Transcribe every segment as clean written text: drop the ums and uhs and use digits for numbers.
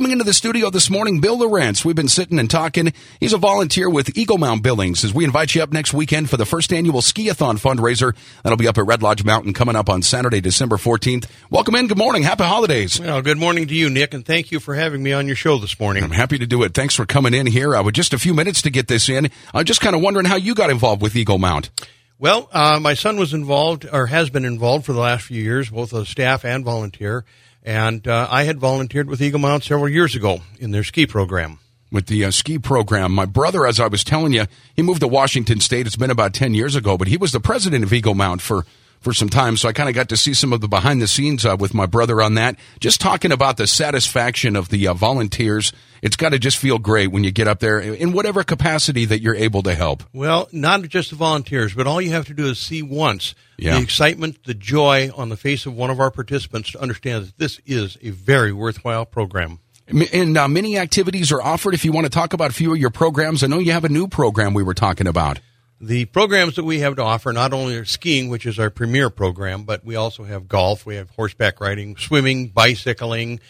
coming into the studio this morning, Bill Lawrence. We've been sitting and talking. He's a volunteer with Eagle Mount Billings as we invite you up next weekend for the first annual Ski-a-thon fundraiser. That'll be up at Red Lodge Mountain coming up on Saturday, December 14th. Welcome in. Good morning. Happy holidays. Well, good morning to you, Nick, and thank you for having me on your show this morning. I'm happy to do it. Thanks for coming in here. With just a few minutes to get this in, I'm just kind of wondering how you got involved with Eagle Mount. Well, my son was involved, or has been involved for the last few years, both as staff and volunteer. And I had volunteered with Eagle Mount several years ago in their ski program. With the ski program, my brother, as I was telling you, he moved to Washington State. It's been about 10 years ago, but he was the president of Eagle Mount for some time, so I kind of got to see some of the behind-the-scenes with my brother on that. Just talking about the satisfaction of the volunteers, it's got to just feel great when you get up there in whatever capacity that you're able to help. Well, not just the volunteers, but all you have to do is see once the excitement, the joy on the face of one of our participants to understand that this is a very worthwhile program. And many activities are offered. If you want to talk about a few of your programs, I know you have a new program we were talking about. The programs that we have to offer not only are skiing, which is our premier program, but we also have golf, we have horseback riding, swimming, bicycling.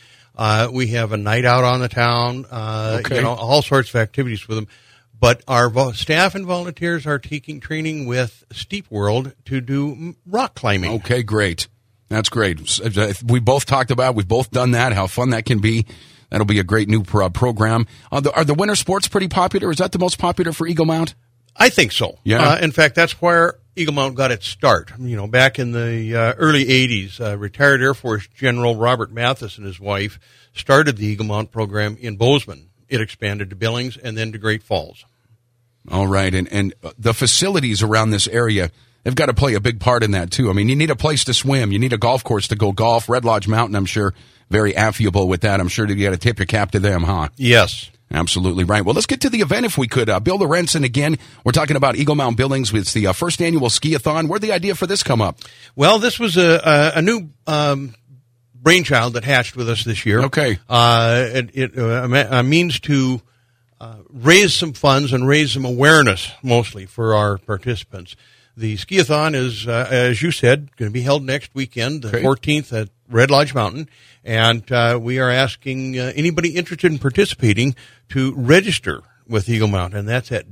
We have a night out on the town, all sorts of activities with them. But our staff and volunteers are taking training with Steep World to do rock climbing. Okay, great. That's great. We both talked about, we've both done that, how fun that can be. That'll be a great new program. Are the winter sports pretty popular? Is that the most popular for Eagle Mount? I think so. Yeah. In fact, that's where Eagle Mount got its start. Back in the early 80s, retired Air Force General Robert Mathis and his wife started the Eagle Mount program in Bozeman. It expanded to Billings and then to Great Falls. All right. And the facilities around this area, they've got to play a big part in that, too. I mean, you need a place to swim. You need a golf course to go golf. Red Lodge Mountain, I'm sure, very affable with that. I'm sure you got to tip your cap to them, huh? Yes. Absolutely right. Well, let's get to the event if we could. Bill Lawrence, and again, we're talking about Eagle Mount Billings. It's the first annual Ski-a-thon. Where'd the idea for this come up? Well, this was a new brainchild that hatched with us this year. Okay. A means to raise some funds and raise some awareness, mostly, for our participants. The Ski-a-thon is, as you said, going to be held next weekend, the 14th at Red Lodge Mountain. And we are asking anybody interested in participating to register with Eagle Mount, and that's at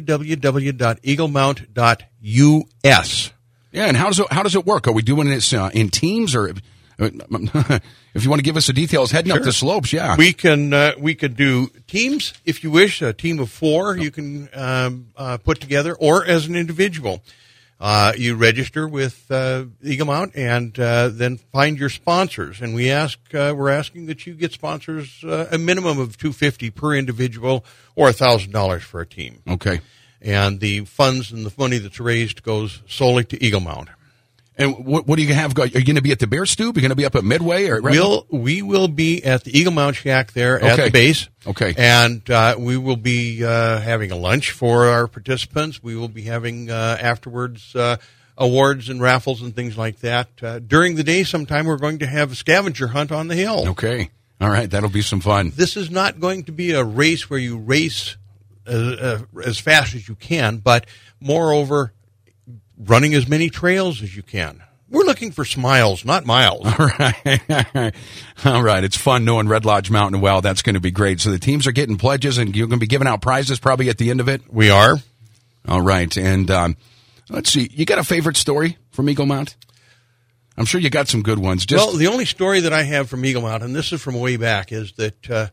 www.eaglemount.us. Yeah, and how does it work? Are we doing this in teams, or if you want to give us the details, heading up the slopes? Yeah, we could do teams if you wish. A team of 4 you can put together, or as an individual. You register with Eagle Mount and then find your sponsors. And we're asking that you get sponsors a minimum of $250 per individual or $1,000 for a team. Okay. And the funds and the money that's raised goes solely to Eagle Mount. And what do you have? Are you going to be at the Bear Stoop? Are you going to be up at Midway? Or we will be at the Eagle Mount Shack there at the base. Okay. And we will be having a lunch for our participants. We will be having afterwards awards and raffles and things like that. During the day sometime we're going to have a scavenger hunt on the hill. Okay. All right. That'll be some fun. This is not going to be a race where you race as fast as you can, but moreover, running as many trails as you can. We're looking for smiles, not miles. All right. All right. It's fun knowing Red Lodge Mountain well. That's going to be great. So the teams are getting pledges, and you're going to be giving out prizes probably at the end of it? We are. All right. And let's see. You got a favorite story from Eagle Mount? I'm sure you got some good ones. Well, the only story that I have from Eagle Mount, and this is from way back, is that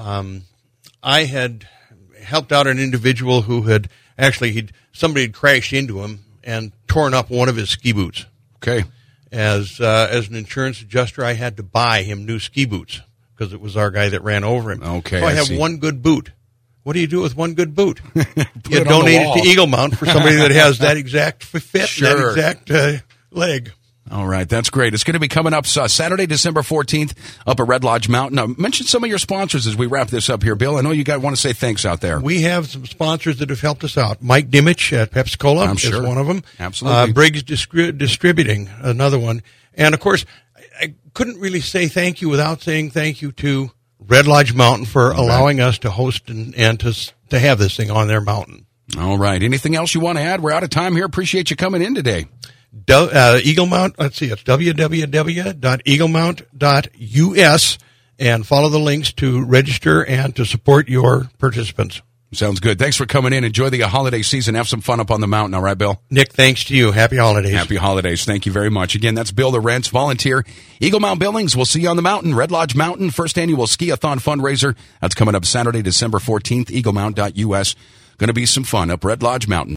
I had helped out an individual who had somebody had crashed into him and torn up one of his ski boots. Okay. As an insurance adjuster, I had to buy him new ski boots because it was our guy that ran over him. Okay. So I have one good boot. What do you do with one good boot? You it donate it to Eagle Mount for somebody that has that exact fit, Sure. that exact leg. All right, that's great. It's going to be coming up Saturday, December 14th, up at Red Lodge Mountain. Now, mention some of your sponsors as we wrap this up here, Bill. I know you want to say thanks out there. We have some sponsors that have helped us out. Mike Dimich at Pepsi-Cola is one of them. Absolutely. Briggs Distributing, another one. And, of course, I couldn't really say thank you without saying thank you to Red Lodge Mountain for allowing us to host and to have this thing on their mountain. All right. Anything else you want to add? We're out of time here. Appreciate you coming in today. Eagle Mount, let's see, it's www.eaglemount.us, and follow the links to register and to support your participants. Sounds good. Thanks for coming in. Enjoy the holiday season. Have some fun up on the mountain. All right, Bill? Nick, thanks to you. Happy holidays. Happy holidays. Thank you very much. Again, that's Bill Lorentz, volunteer, Eagle Mount Billings. We'll see you on the mountain. Red Lodge Mountain, first annual ski-a-thon fundraiser. That's coming up Saturday, December 14th, eaglemount.us. Going to be some fun up Red Lodge Mountain.